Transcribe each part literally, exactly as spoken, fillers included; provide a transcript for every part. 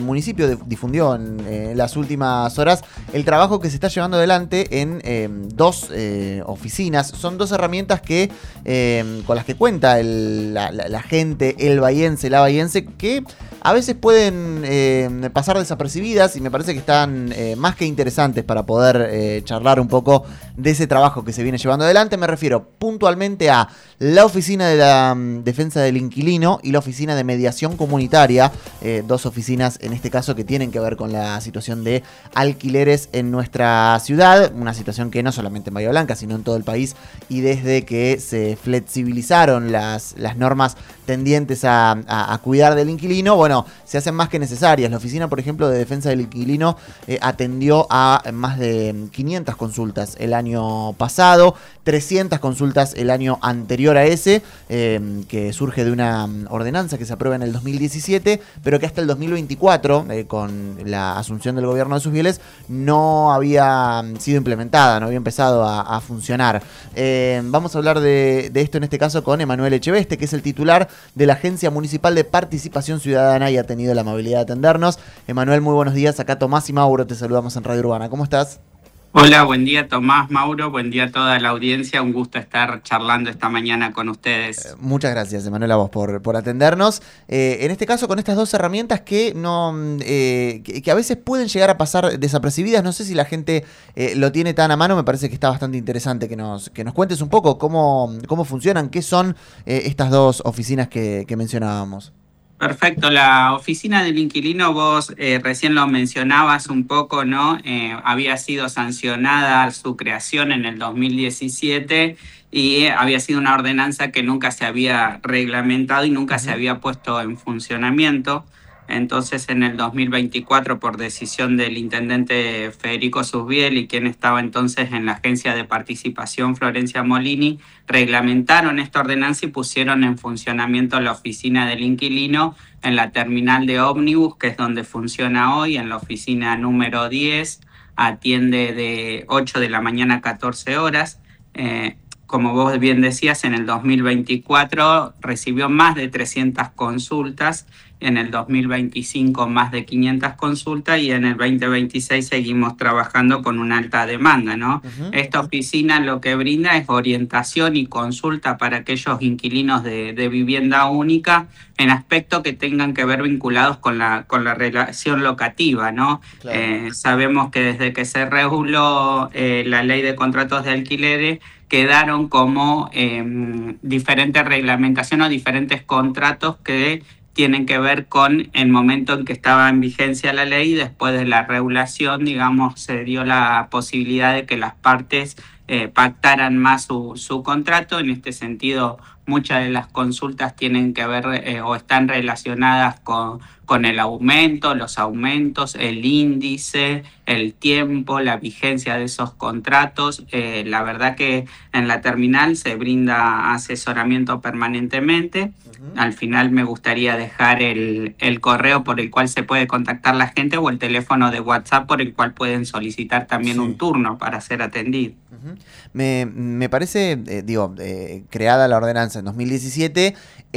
municipio difundió en eh, las últimas horas el trabajo que se está llevando adelante en eh, dos eh, oficinas. Son dos herramientas que eh, con las que cuenta el, la, la, la gente, el bahiense, la bahiense, que a veces pueden eh, pasar desapercibidas y me parece que están eh, más que interesantes para poder eh, charlar un poco de ese trabajo que se viene llevando adelante. Me refiero puntualmente a la Oficina de la um, Defensa del Inquilino y la Oficina de Mediación Comunitaria, eh, dos oficinas en este caso que tienen que ver con la situación de alquileres en nuestra ciudad, una situación que no solamente en Bahía Blanca, sino en todo el país, y desde que se flexibilizaron las, las normas tendientes a, a, a cuidar del inquilino, bueno, se hacen más que necesarias. La Oficina, por ejemplo, de Defensa del Inquilino eh, atendió a más de quinientas consultas el año pasado, trescientas consultas el año anterior a ese, eh, que surge de una ordenanza que se aprueba en el dos mil diecisiete, pero que hasta el dos mil veinticuatro, eh, con la asunción del gobierno de Susbieles, no había sido implementada, no había empezado a, a funcionar. Eh, vamos a hablar de, de esto en este caso con Emanuel Echeveste, que es el titular de la Agencia Municipal de Participación Ciudadana y ha tenido la amabilidad de atendernos. Emanuel, muy buenos días. Acá Tomás y Mauro te saludamos en Radio Urbana. ¿Cómo estás? Hola, buen día Tomás, Mauro, buen día a toda la audiencia, un gusto estar charlando esta mañana con ustedes. Eh, muchas gracias, Emanuel, a vos por, por atendernos. Eh, en este caso, con estas dos herramientas que, no, eh, que, que a veces pueden llegar a pasar desapercibidas, no sé si la gente eh, lo tiene tan a mano, me parece que está bastante interesante que nos, que nos cuentes un poco cómo, cómo funcionan, qué son eh, estas dos oficinas que, que mencionábamos. Perfecto, la Oficina del Inquilino, vos eh, recién lo mencionabas un poco, ¿no? Eh, había sido sancionada su creación en el dos mil diecisiete y había sido una ordenanza que nunca se había reglamentado y nunca uh-huh. se había puesto en funcionamiento. Entonces, en el dos mil veinticuatro, por decisión del intendente Federico Susbiel y quien estaba entonces en la Agencia de Participación, Florencia Molini, reglamentaron esta ordenanza y pusieron en funcionamiento la Oficina del Inquilino en la terminal de ómnibus, que es donde funciona hoy, en la oficina número diez, atiende de ocho de la mañana a catorce horas. Eh, Como vos bien decías, en el dos mil veinticuatro recibió más de trescientas consultas, en el dos mil veinticinco más de quinientas consultas y en el veinte veintiséis seguimos trabajando con una alta demanda, ¿no? Uh-huh. Esta oficina lo que brinda es orientación y consulta para aquellos inquilinos de, de vivienda única en aspectos que tengan que ver vinculados con la, con la relación locativa, ¿no? Claro. Eh, sabemos que desde que se reguló eh, la ley de contratos de alquileres, quedaron como eh, diferentes reglamentaciones o diferentes contratos que tienen que ver con el momento en que estaba en vigencia la ley y después de la regulación, digamos, se dio la posibilidad de que las partes eh, pactaran más su, su contrato. En este sentido, muchas de las consultas tienen que ver eh, o están relacionadas con, con el aumento, los aumentos, el índice, el tiempo, la vigencia de esos contratos. Eh, la verdad que en la terminal se brinda asesoramiento permanentemente. Uh-huh. Al final me gustaría dejar el, el correo por el cual se puede contactar la gente o el teléfono de WhatsApp por el cual pueden solicitar también sí. un turno para ser atendido. Uh-huh. Me, me parece, eh, digo, eh, creada la ordenanza en dos mil diecisiete,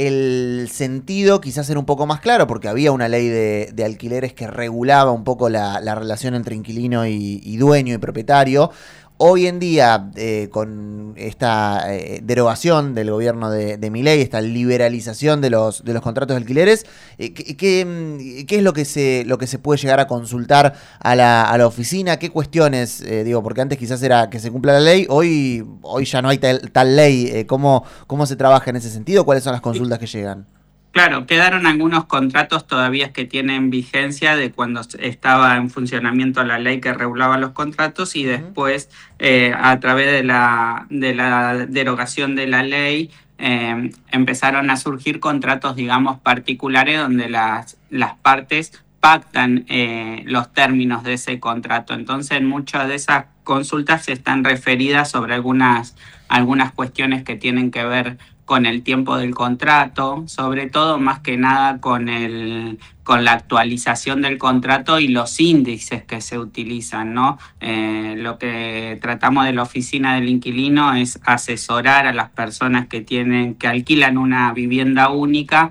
el sentido quizás era un poco más claro porque había una ley de, de alquileres que regulaba un poco la, la relación entre inquilino y, y dueño y propietario. Hoy en día, eh, con esta eh, derogación del gobierno de, de Milei, esta liberalización de los, de los contratos de alquileres, eh, ¿qué, qué, ¿qué es lo que se lo que se puede llegar a consultar a la, a la oficina? ¿Qué cuestiones? Eh, digo, porque antes quizás era que se cumpla la ley, hoy, hoy ya no hay tal, tal ley. Eh, ¿cómo, ¿Cómo se trabaja en ese sentido? ¿Cuáles son las consultas que llegan? Claro, quedaron algunos contratos todavía que tienen vigencia de cuando estaba en funcionamiento la ley que regulaba los contratos y después eh, a través de la, de la derogación de la ley eh, empezaron a surgir contratos, digamos, particulares donde las, las partes pactan eh, los términos de ese contrato. Entonces, muchas de esas consultas están referidas sobre algunas, algunas cuestiones que tienen que ver con el tiempo del contrato, sobre todo más que nada con el con la actualización del contrato y los índices que se utilizan, ¿no? Eh, lo que tratamos de la Oficina del Inquilino es asesorar a las personas que tienen que alquilan una vivienda única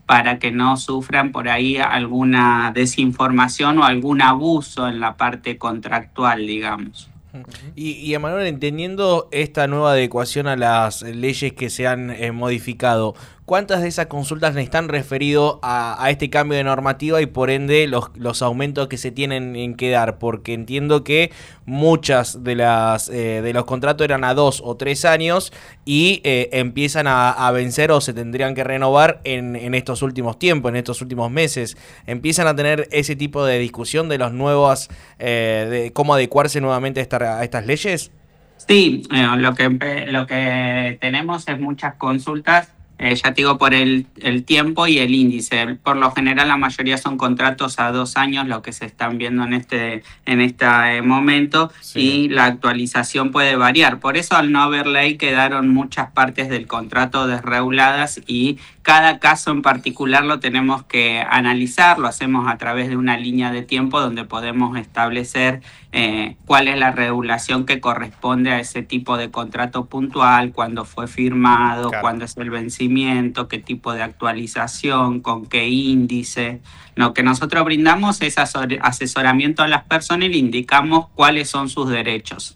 para que no sufran por ahí alguna desinformación o algún abuso en la parte contractual, digamos. Y, y Emanuel, entendiendo esta nueva adecuación a las leyes que se han eh, modificado, ¿cuántas de esas consultas están referidas a, a este cambio de normativa y por ende los, los aumentos que se tienen en que dar? Porque entiendo que muchas de las eh, de los contratos eran a dos o tres años y eh, empiezan a, a vencer o se tendrían que renovar en, en estos últimos tiempos, en estos últimos meses. ¿Empiezan a tener ese tipo de discusión de los nuevos, eh, de cómo adecuarse nuevamente a, esta, a estas leyes? Sí, eh, lo que, lo que tenemos es muchas consultas. Eh, ya te digo, por el, el tiempo y el índice. Por lo general, la mayoría son contratos a dos años, lo que se están viendo en este, en este eh, momento, sí. Y la actualización puede variar. Por eso, al no haber ley, quedaron muchas partes del contrato desreguladas y cada caso en particular lo tenemos que analizar, lo hacemos a través de una línea de tiempo donde podemos establecer eh, cuál es la regulación que corresponde a ese tipo de contrato puntual, cuándo fue firmado, claro. Cuándo es el vencimiento, qué tipo de actualización, con qué índice. Lo que nosotros brindamos es asesoramiento a las personas y le indicamos cuáles son sus derechos.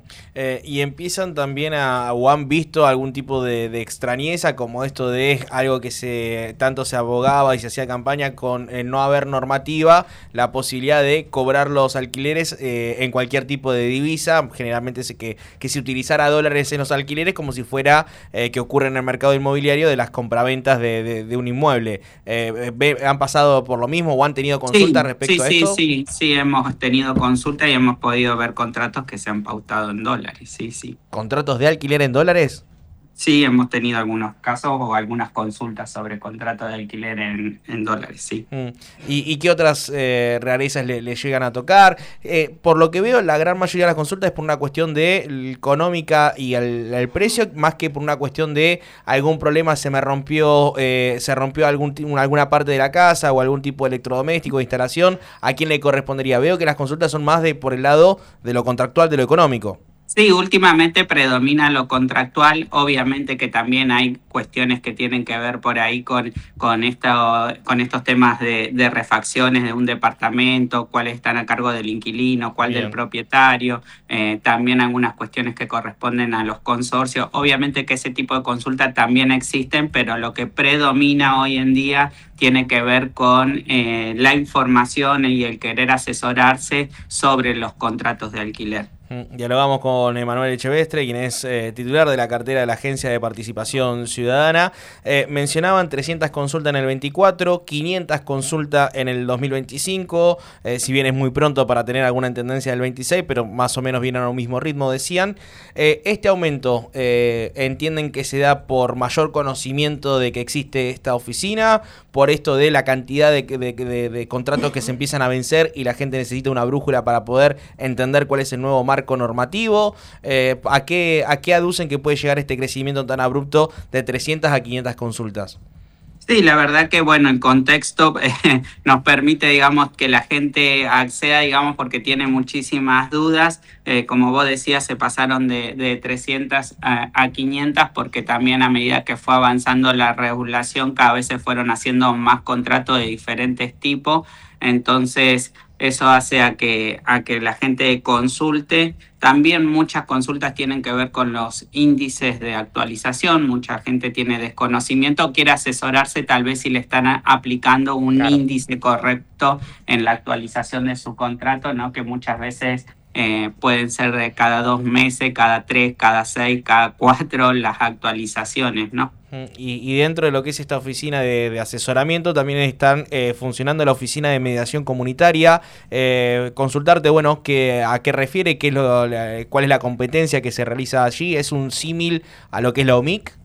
Eh, y empiezan también a, o han visto algún tipo de, de extrañeza, como esto de algo que se tanto se abogaba y se hacía campaña con eh, no haber normativa, la posibilidad de cobrar los alquileres eh, en cualquier tipo de divisa, generalmente se, que, que se utilizara dólares en los alquileres como si fuera eh, que ocurre en el mercado inmobiliario de las compraventas de, de, de un inmueble. Eh, ve, ¿Han pasado por lo mismo o han tenido consultas sí, respecto sí, a esto? Sí, sí, sí, hemos tenido consultas y hemos podido ver contratos que se han pautado en dólares, sí, sí. ¿Contratos de alquiler en dólares? Sí, hemos tenido algunos casos o algunas consultas sobre contratos de alquiler en, en dólares, sí. Mm. ¿Y, y qué otras eh, rarezas le, le llegan a tocar? Eh, por lo que veo, la gran mayoría de las consultas es por una cuestión de económica y el, el precio, más que por una cuestión de algún problema, se me rompió, eh, se rompió algún, alguna parte de la casa o algún tipo de electrodoméstico de instalación. ¿A quién le correspondería? Veo que las consultas son más de por el lado de lo contractual, de lo económico. Sí, últimamente predomina lo contractual, obviamente que también hay cuestiones que tienen que ver por ahí con, con, esto, con estos temas de, de refacciones de un departamento, cuáles están a cargo del inquilino, cuál Bien. Del propietario, eh, también algunas cuestiones que corresponden a los consorcios. Obviamente que ese tipo de consultas también existen, pero lo que predomina hoy en día tiene que ver con eh, la información y el querer asesorarse sobre los contratos de alquiler. Dialogamos con Emanuel Echevestre, quien es eh, titular de la cartera de la Agencia de Participación Ciudadana. Eh, mencionaban trescientas consultas en el veinticuatro, quinientas consultas en el dos mil veinticinco, eh, si bien es muy pronto para tener alguna tendencia del veintiséis, pero más o menos vienen a un mismo ritmo, decían. Eh, este aumento, eh, ¿entienden que se da por mayor conocimiento de que existe esta oficina, por esto de la cantidad de, de, de, de contratos que se empiezan a vencer y la gente necesita una brújula para poder entender cuál es el nuevo marco normativo? Eh, ¿a qué, ¿A qué aducen que puede llegar este crecimiento tan abrupto de trescientas a quinientas consultas? Sí, la verdad que, bueno, el contexto eh, nos permite, digamos, que la gente acceda, digamos, porque tiene muchísimas dudas. Eh, como vos decías, se pasaron de, de trescientas a, a quinientas porque también a medida que fue avanzando la regulación, cada vez se fueron haciendo más contratos de diferentes tipos. Entonces, eso hace a que, a que la gente consulte. También muchas consultas tienen que ver con los índices de actualización. Mucha gente tiene desconocimiento o quiere asesorarse tal vez si le están aplicando un claro. índice correcto en la actualización de su contrato, ¿no? Que muchas veces eh, pueden ser de cada dos meses, cada tres, cada seis, cada cuatro las actualizaciones, ¿no? Y, y dentro de lo que es esta oficina de, de asesoramiento también están eh, funcionando la oficina de mediación comunitaria. Eh, consultarte, bueno, que, a qué refiere, qué es lo, la, cuál es la competencia que se realiza allí. ¿Es un símil a lo que es la O M I C?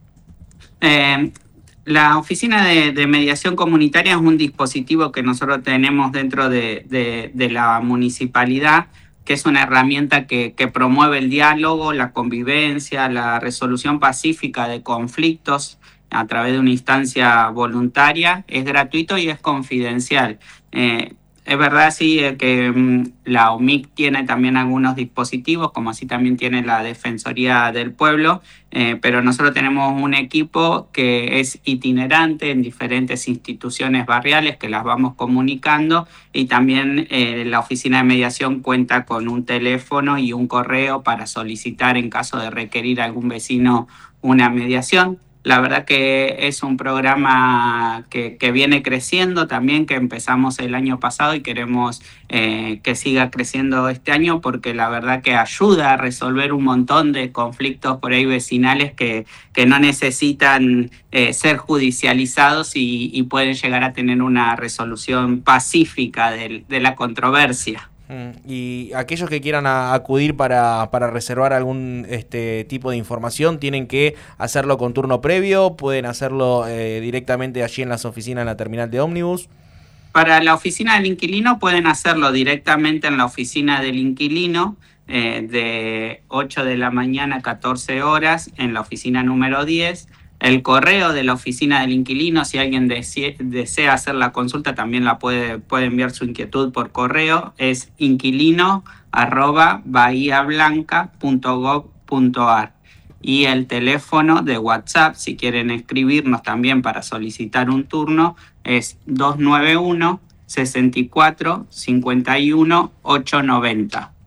Eh, la oficina de, de mediación comunitaria es un dispositivo que nosotros tenemos dentro de, de, de la municipalidad, que es una herramienta que, que promueve el diálogo, la convivencia, la resolución pacífica de conflictos a través de una instancia voluntaria. Es gratuito y es confidencial. Eh, Es verdad, sí, eh, que mm, la O M I C tiene también algunos dispositivos, como así también tiene la Defensoría del Pueblo, eh, pero nosotros tenemos un equipo que es itinerante en diferentes instituciones barriales que las vamos comunicando, y también eh, la Oficina de Mediación cuenta con un teléfono y un correo para solicitar en caso de requerir a algún vecino una mediación. La verdad que es un programa que, que viene creciendo también, que empezamos el año pasado y queremos eh, que siga creciendo este año, porque la verdad que ayuda a resolver un montón de conflictos por ahí vecinales que, que no necesitan eh, ser judicializados y, y pueden llegar a tener una resolución pacífica de, de la controversia. Y aquellos que quieran a, acudir para, para reservar algún este tipo de información, ¿tienen que hacerlo con turno previo? ¿Pueden hacerlo eh, directamente allí en las oficinas en la terminal de ómnibus? Para la oficina del inquilino pueden hacerlo directamente en la oficina del inquilino, eh, de ocho de la mañana a catorce horas en la oficina número diez. El correo de la oficina del inquilino, si alguien desea, desea hacer la consulta, también la puede, puede enviar su inquietud por correo, es inquilino arroba bahía blanca punto gov punto ar. Y el teléfono de WhatsApp, si quieren escribirnos también para solicitar un turno, es dos nueve uno, sesenta y cuatro, cincuenta y uno, ochocientos noventa.